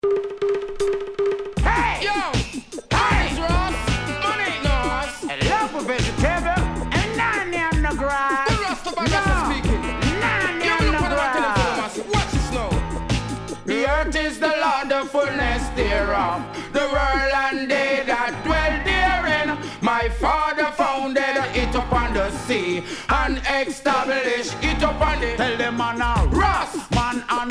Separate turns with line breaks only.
Hey! Yo! Hey! Ross! Money Ross! I love a vegetable and none in the grass. The Rasta speaking. None in the grass. Watch this now. The earth is the Lord, the fullness thereof. The world and they that dwell therein. My father founded it upon the sea and established it upon the. Tell them man a Ross, man and